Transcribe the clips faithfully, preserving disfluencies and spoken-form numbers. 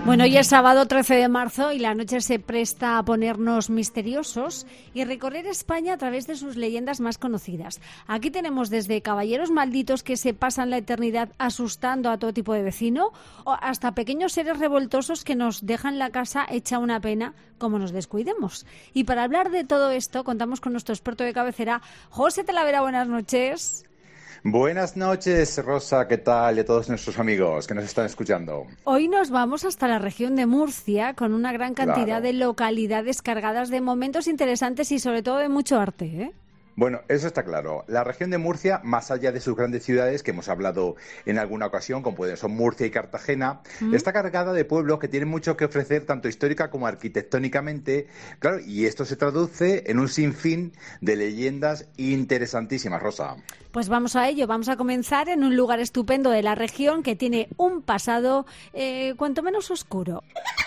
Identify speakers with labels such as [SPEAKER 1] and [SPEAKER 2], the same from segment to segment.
[SPEAKER 1] Bueno, hoy es sábado trece de marzo y la noche se presta a ponernos misteriosos y recorrer España a través de sus leyendas más conocidas. Aquí tenemos desde caballeros malditos que se pasan la eternidad asustando a todo tipo de vecino, o hasta pequeños seres revoltosos que nos dejan la casa hecha una pena como nos descuidemos. Y para hablar de todo esto contamos con nuestro experto de cabecera, José Talavera. Buenas noches.
[SPEAKER 2] Buenas noches, Rosa, ¿qué tal? Y a todos nuestros amigos que nos están escuchando.
[SPEAKER 1] Hoy nos vamos hasta la región de Murcia con una gran cantidad
[SPEAKER 2] Claro.
[SPEAKER 1] de localidades cargadas de momentos interesantes y sobre todo de mucho arte, ¿eh?
[SPEAKER 2] Bueno, eso está claro. La región de Murcia, más allá de sus grandes ciudades, que hemos hablado en alguna ocasión, como pueden ser Murcia y Cartagena, ¿Mm? está cargada de pueblos que tienen mucho que ofrecer, tanto histórica como arquitectónicamente. Claro, y esto se traduce en un sinfín de leyendas interesantísimas, Rosa.
[SPEAKER 1] Pues vamos a ello. Vamos a comenzar en un lugar estupendo de la región que tiene un pasado eh, cuanto menos oscuro.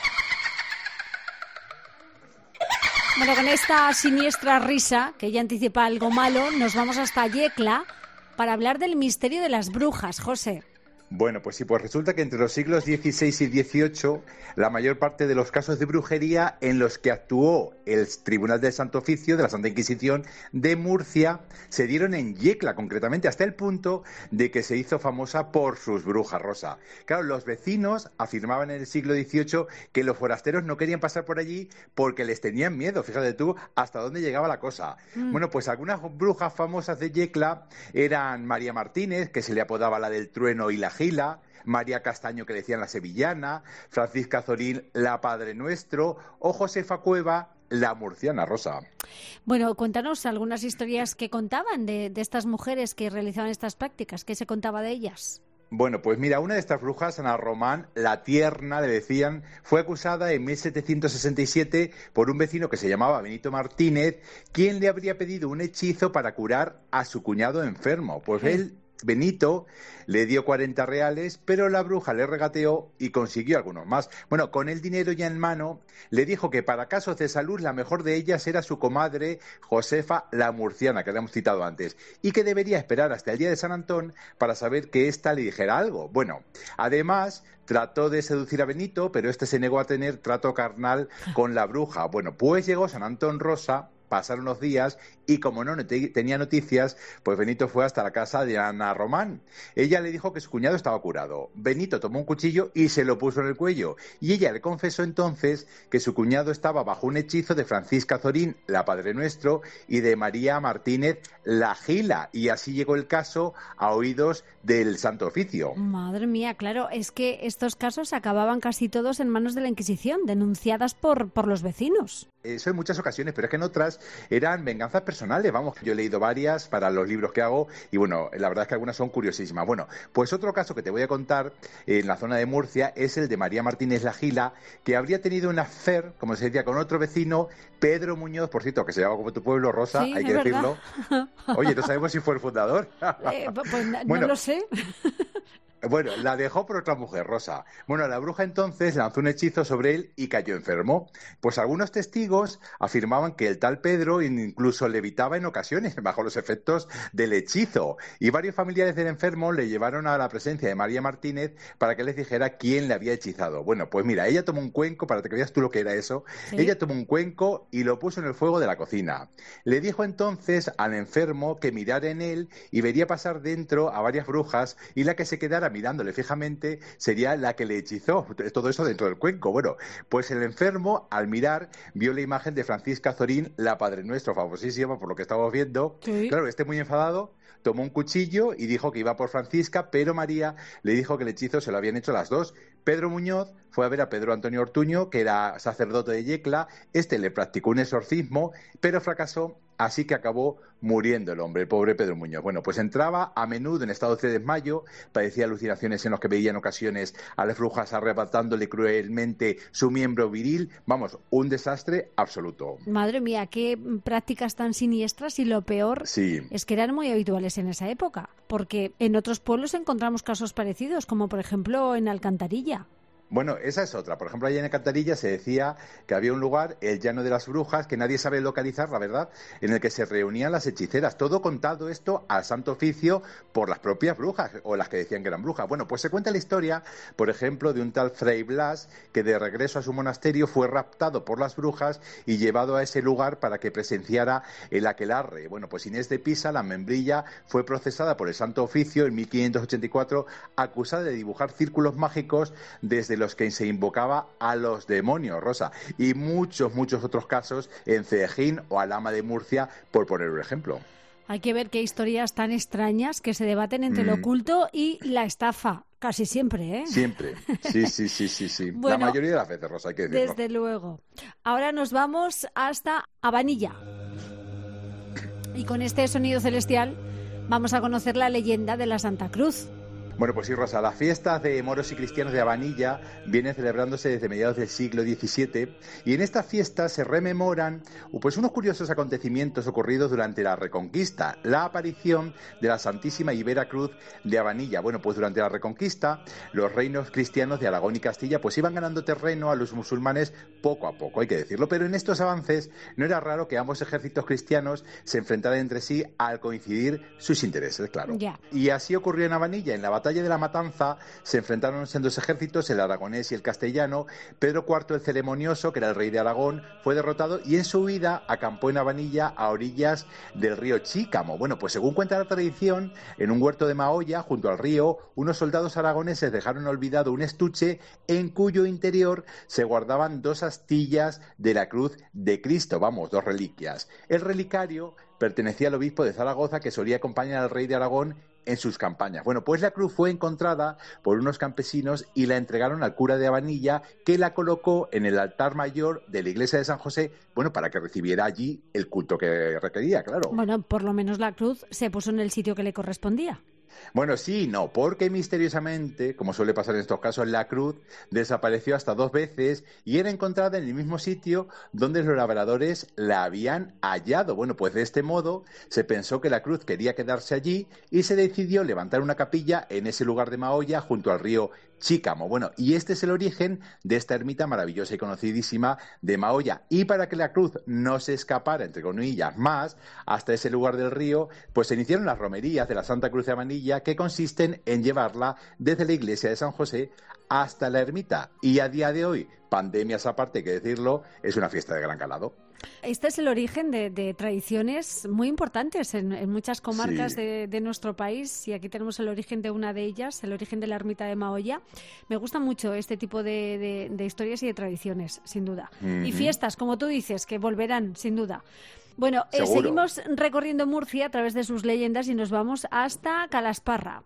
[SPEAKER 1] Bueno, con esta siniestra risa, que ya anticipa algo malo, nos vamos hasta Yecla para hablar del misterio de las brujas, José.
[SPEAKER 2] Bueno, pues sí, pues resulta que entre los siglos dieciséis y dieciocho, la mayor parte de los casos de brujería en los que actuó el Tribunal del Santo Oficio de la Santa Inquisición de Murcia se dieron en Yecla, concretamente, hasta el punto de que se hizo famosa por sus brujas, Rosa. Claro, los vecinos afirmaban en el siglo dieciocho que los forasteros no querían pasar por allí porque les tenían miedo. Fíjate tú hasta dónde llegaba la cosa. Mm. Bueno, pues algunas brujas famosas de Yecla eran María Martínez, que se le apodaba la del trueno y la Gila, María Castaño, que le decían la sevillana, Francisca Zorín, la Padre Nuestro, o Josefa Cueva, la murciana, Rosa.
[SPEAKER 1] Bueno, cuéntanos algunas historias que contaban de, de estas mujeres que realizaban estas prácticas. ¿Qué se contaba de ellas?
[SPEAKER 2] Bueno, pues mira, una de estas brujas, Ana Román, la Tierna, le decían, fue acusada en mil setecientos sesenta y siete por un vecino que se llamaba Benito Martínez, quien le habría pedido un hechizo para curar a su cuñado enfermo. Pues sí. él... Benito le dio cuarenta reales, pero la bruja le regateó y consiguió algunos más. Bueno, con el dinero ya en mano, le dijo que para casos de salud la mejor de ellas era su comadre Josefa la Murciana, que habíamos citado antes, y que debería esperar hasta el día de San Antón para saber que ésta le dijera algo. Bueno, además trató de seducir a Benito, pero este se negó a tener trato carnal con la bruja. Bueno, pues llegó San Antón, Rosa. Pasaron unos días y como no tenía noticias, pues Benito fue hasta la casa de Ana Román. Ella le dijo que su cuñado estaba curado. Benito tomó un cuchillo y se lo puso en el cuello. Y ella le confesó entonces que su cuñado estaba bajo un hechizo de Francisca Zorín, la Padre Nuestro, y de María Martínez, la Gila. Y así llegó el caso a oídos del Santo Oficio.
[SPEAKER 1] Madre mía, claro, es que estos casos acababan casi todos en manos de la Inquisición, denunciadas por, por los vecinos.
[SPEAKER 2] Eso en muchas ocasiones, pero es que en otras eran venganzas personales. Vamos, yo he leído varias para los libros que hago y bueno, la verdad es que algunas son curiosísimas. Bueno, pues otro caso que te voy a contar en la zona de Murcia es el de María Martínez la Gila, que habría tenido un affair, como se decía, con otro vecino, Pedro Muñoz, por cierto, que se llama como tu pueblo, Rosa,
[SPEAKER 1] sí,
[SPEAKER 2] hay que decirlo.
[SPEAKER 1] Verdad.
[SPEAKER 2] Oye, no sabemos si fue el fundador.
[SPEAKER 1] eh, pues no,
[SPEAKER 2] bueno,
[SPEAKER 1] no lo sé.
[SPEAKER 2] Bueno, la dejó por otra mujer, Rosa. Bueno, la bruja entonces lanzó un hechizo sobre él y cayó enfermo. Pues algunos testigos afirmaban que el tal Pedro incluso levitaba en ocasiones bajo los efectos del hechizo. Y varios familiares del enfermo le llevaron a la presencia de María Martínez para que les dijera quién le había hechizado. Bueno, pues mira, ella tomó un cuenco, para que veas tú lo que era eso. ¿Sí? Ella tomó un cuenco y lo puso en el fuego de la cocina. Le dijo entonces al enfermo que mirara en él y vería pasar dentro a varias brujas y la que se quedara mirándole fijamente sería la que le hechizó. Todo eso dentro del cuenco. Bueno, pues el enfermo al mirar vio la imagen de Francisca Zorín, la Padre Nuestro, famosísima por lo que estamos viendo. Sí. Claro, este muy enfadado tomó un cuchillo y dijo que iba por Francisca, pero María le dijo que el hechizo se lo habían hecho las dos. Pedro Muñoz fue a ver a Pedro Antonio Ortuño, que era sacerdote de Yecla. Este le practicó un exorcismo, pero fracasó, así que acabó muriendo el hombre, el pobre Pedro Muñoz. Bueno, pues entraba a menudo en estado de desmayo, padecía alucinaciones en los que veía en ocasiones a las brujas arrebatándole cruelmente su miembro viril. Vamos, un desastre absoluto.
[SPEAKER 1] Madre mía, qué prácticas tan siniestras, y lo peor
[SPEAKER 2] sí.
[SPEAKER 1] es que eran muy habituales en esa época, porque en otros pueblos encontramos casos parecidos, como por ejemplo en Alcantarilla.
[SPEAKER 2] Bueno, esa es otra. Por ejemplo, allá en Alcantarilla se decía que había un lugar, el Llano de las Brujas, que nadie sabe localizar, la verdad, en el que se reunían las hechiceras. Todo contado esto al Santo Oficio por las propias brujas, o las que decían que eran brujas. Bueno, pues se cuenta la historia, por ejemplo, de un tal Fray Blas, que de regreso a su monasterio fue raptado por las brujas y llevado a ese lugar para que presenciara el aquelarre. Bueno, pues Inés de Pisa, la membrilla, fue procesada por el Santo Oficio en mil quinientos ochenta y cuatro, acusada de dibujar círculos mágicos desde los que se invocaba a los demonios, Rosa, y muchos, muchos otros casos en Cejín o Alhama de Murcia, por poner un ejemplo.
[SPEAKER 1] Hay que ver qué historias tan extrañas que se debaten entre mm. lo oculto y la estafa. Casi siempre, ¿eh?
[SPEAKER 2] Siempre. Sí, sí, sí, sí, sí.
[SPEAKER 1] Bueno,
[SPEAKER 2] la mayoría de las veces, Rosa, hay que decirlo.
[SPEAKER 1] Desde luego. Ahora nos vamos hasta Abanilla. Y con este sonido celestial vamos a conocer la leyenda de la Santa Cruz.
[SPEAKER 2] Bueno, pues sí, Rosa, las fiestas de moros y cristianos de Abanilla vienen celebrándose desde mediados del siglo diecisiete y en estas fiestas se rememoran pues unos curiosos acontecimientos ocurridos durante la Reconquista, la aparición de la Santísima Ibera Cruz de Abanilla. Bueno, pues durante la Reconquista los reinos cristianos de Aragón y Castilla pues iban ganando terreno a los musulmanes poco a poco, hay que decirlo, pero en estos avances no era raro que ambos ejércitos cristianos se enfrentaran entre sí al coincidir sus intereses, claro.
[SPEAKER 1] Yeah.
[SPEAKER 2] Y así ocurrió en Abanilla, en la batalla de la Matanza se enfrentaron en dos ejércitos, el aragonés y el castellano. Pedro cuarto el Ceremonioso, que era el rey de Aragón, fue derrotado y en su huida acampó en Abanilla a orillas del río Chícamo. Bueno, pues según cuenta la tradición, en un huerto de Mahoya, junto al río, unos soldados aragoneses dejaron olvidado un estuche en cuyo interior se guardaban dos astillas de la cruz de Cristo, vamos, dos reliquias. El relicario pertenecía al obispo de Zaragoza, que solía acompañar al rey de Aragón en sus campañas. Bueno, pues la cruz fue encontrada por unos campesinos y la entregaron al cura de Abanilla, que la colocó en el altar mayor de la iglesia de San José, bueno, para que recibiera allí el culto que requería, claro.
[SPEAKER 1] Bueno, por lo menos la cruz se puso en el sitio que le correspondía.
[SPEAKER 2] Bueno, sí, no, porque misteriosamente, como suele pasar en estos casos, la cruz desapareció hasta dos veces y era encontrada en el mismo sitio donde los labradores la habían hallado. Bueno, pues de este modo se pensó que la cruz quería quedarse allí y se decidió levantar una capilla en ese lugar de Mahoya junto al río Chícamo. Bueno, y este es el origen de esta ermita maravillosa y conocidísima de Mahoya. Y para que la cruz no se escapara, entre comillas, más, hasta ese lugar del río, pues se iniciaron las romerías de la Santa Cruz de Abanilla, que consisten en llevarla desde la iglesia de San José hasta la ermita. Y a día de hoy, pandemias aparte, hay que decirlo, es una fiesta de gran calado.
[SPEAKER 1] Este es el origen de, de tradiciones muy importantes en, en muchas comarcas sí. de, de nuestro país, y aquí tenemos el origen de una de ellas, el origen de la ermita de Mahoya. Me gusta mucho este tipo de, de, de historias y de tradiciones, sin duda. Uh-huh. Y fiestas, como tú dices, que volverán, sin duda. Bueno, eh, seguimos recorriendo Murcia a través de sus leyendas y nos vamos hasta Calasparra.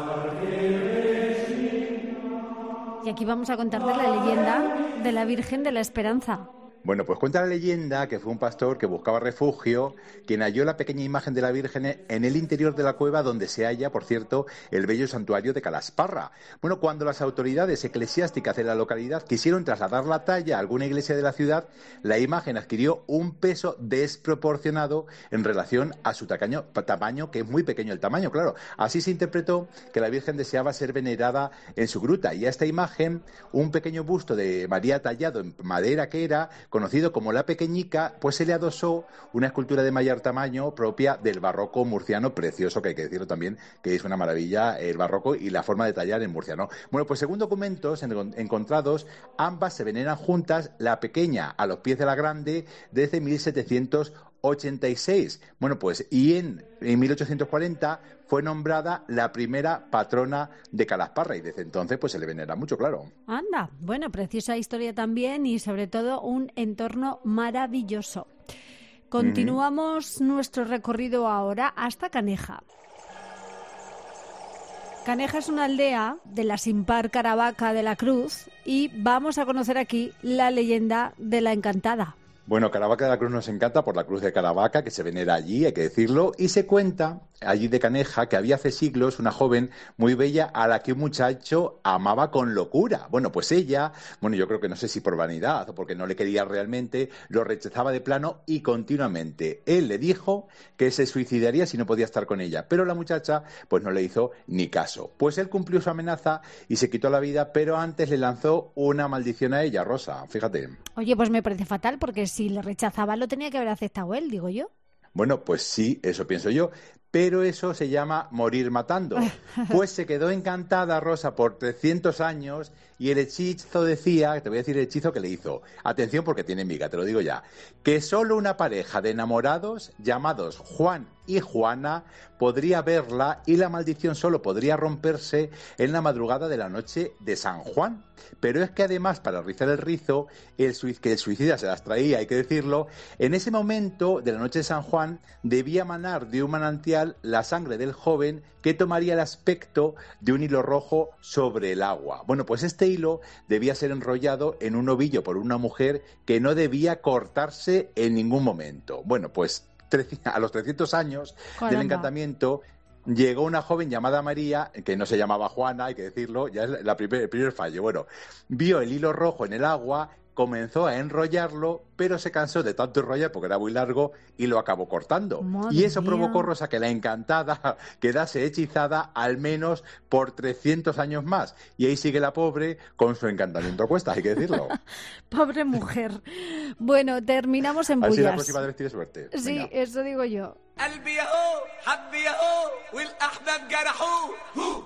[SPEAKER 1] Y aquí vamos a contarles la leyenda de la Virgen de la Esperanza.
[SPEAKER 2] Bueno, pues cuenta la leyenda que fue un pastor que buscaba refugio, quien halló la pequeña imagen de la Virgen en el interior de la cueva donde se halla, por cierto, el bello santuario de Calasparra. Bueno, cuando las autoridades eclesiásticas de la localidad quisieron trasladar la talla a alguna iglesia de la ciudad, la imagen adquirió un peso desproporcionado en relación a su tamaño, tamaño, que es muy pequeño el tamaño, claro. Así se interpretó que la Virgen deseaba ser venerada en su gruta, y a esta imagen, un pequeño busto de María tallado en madera que era, conocido como La Pequeñica, pues se le adosó una escultura de mayor tamaño propia del barroco murciano, precioso, que hay que decirlo también, que es una maravilla el barroco y la forma de tallar en murciano. Bueno, pues según documentos encontrados, ambas se veneran juntas, la pequeña a los pies de la grande, desde mil setecientos ochenta y seis. Bueno, pues y en, en mil ochocientos cuarenta fue nombrada la primera patrona de Calasparra, y desde entonces pues se le venera mucho, claro.
[SPEAKER 1] Anda, bueno, preciosa historia también y sobre todo un entorno maravilloso. Continuamos mm. nuestro recorrido ahora hasta Caneja. Caneja es una aldea de la Simpar Caravaca de la Cruz y vamos a conocer aquí la leyenda de la Encantada.
[SPEAKER 2] Bueno, Caravaca de la Cruz nos encanta por la cruz de Caravaca, que se venera allí, hay que decirlo, y se cuenta allí de Caneja que había hace siglos una joven muy bella a la que un muchacho amaba con locura. Bueno, pues ella, bueno, yo creo que no sé si por vanidad o porque no le quería realmente, lo rechazaba de plano y continuamente. Él le dijo que se suicidaría si no podía estar con ella, pero la muchacha pues no le hizo ni caso. Pues él cumplió su amenaza y se quitó la vida, pero antes le lanzó una maldición a ella, Rosa, fíjate.
[SPEAKER 1] Oye, pues me parece fatal porque si le rechazaba lo tenía que haber aceptado él, digo yo.
[SPEAKER 2] Bueno, pues sí, eso pienso yo. Pero eso se llama morir matando. Pues se quedó encantada Rosa por trescientos años y el hechizo decía, te voy a decir el hechizo que le hizo. Atención porque tiene miga, te lo digo ya. Que solo una pareja de enamorados llamados Juan y Juana podría verla y la maldición solo podría romperse en la madrugada de la noche de San Juan. Pero es que además, para rizar el rizo, el suic- que el suicida se las traía, hay que decirlo, en ese momento de la noche de San Juan debía manar de un manantial la sangre del joven que tomaría el aspecto de un hilo rojo sobre el agua. Bueno, pues este hilo debía ser enrollado en un ovillo por una mujer que no debía cortarse en ningún momento. Bueno, pues a los trescientos años
[SPEAKER 1] Caramba.
[SPEAKER 2] del encantamiento llegó una joven llamada María, que no se llamaba Juana, hay que decirlo, ya es la primer, el primer fallo. Bueno, vio el hilo rojo en el agua, comenzó a enrollarlo, pero se cansó de tanto enrollar porque era muy largo y lo acabó cortando.
[SPEAKER 1] Madre
[SPEAKER 2] Y eso
[SPEAKER 1] mía.
[SPEAKER 2] provocó, Rosa, que la encantada quedase hechizada al menos por trescientos años más. Y ahí sigue la pobre con su encantamiento a cuestas, hay que decirlo.
[SPEAKER 1] Pobre mujer. Bueno, terminamos en
[SPEAKER 2] A ver si la
[SPEAKER 1] bullas.
[SPEAKER 2] próxima vez tiene suerte.
[SPEAKER 1] Sí,
[SPEAKER 2] Venga.
[SPEAKER 1] eso digo yo.
[SPEAKER 3] قلبي يهو حبي يهو والاحباب جرحوه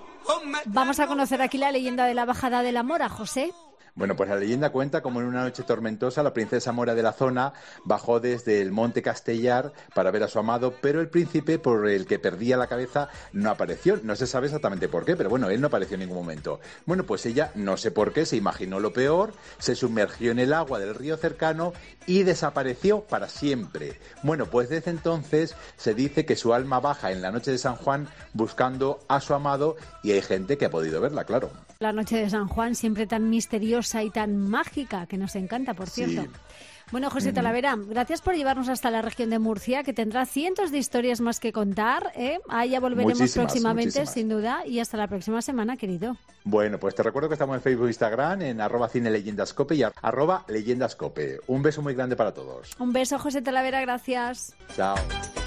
[SPEAKER 3] هم
[SPEAKER 1] Vamos a conocer aquí la leyenda de la bajada de la Mora, José.
[SPEAKER 2] Bueno, pues la leyenda cuenta como en una noche tormentosa la princesa mora de la zona bajó desde el monte Castellar para ver a su amado, pero el príncipe, por el que perdía la cabeza, no apareció. No se sabe exactamente por qué, pero bueno, él no apareció en ningún momento. Bueno, pues ella, no sé por qué, se imaginó lo peor, se sumergió en el agua del río cercano y desapareció para siempre. Bueno, pues desde entonces se dice que su alma baja en la noche de San Juan buscando a su amado y hay gente que ha podido verla, claro.
[SPEAKER 1] La noche de San Juan, siempre tan misteriosa y tan mágica, que nos encanta, por cierto.
[SPEAKER 2] Sí.
[SPEAKER 1] Bueno, José Talavera, gracias por llevarnos hasta la región de Murcia, que tendrá cientos de historias más que contar, ¿eh? Ahí ya volveremos
[SPEAKER 2] Muchísimas,
[SPEAKER 1] próximamente,
[SPEAKER 2] muchísimas.
[SPEAKER 1] sin duda, y hasta la próxima semana, querido.
[SPEAKER 2] Bueno, pues te recuerdo que estamos en Facebook e Instagram, en arroba cine leyendascope y arroba leyendascope. Un beso muy grande para todos.
[SPEAKER 1] Un beso, José Talavera, gracias.
[SPEAKER 2] Chao.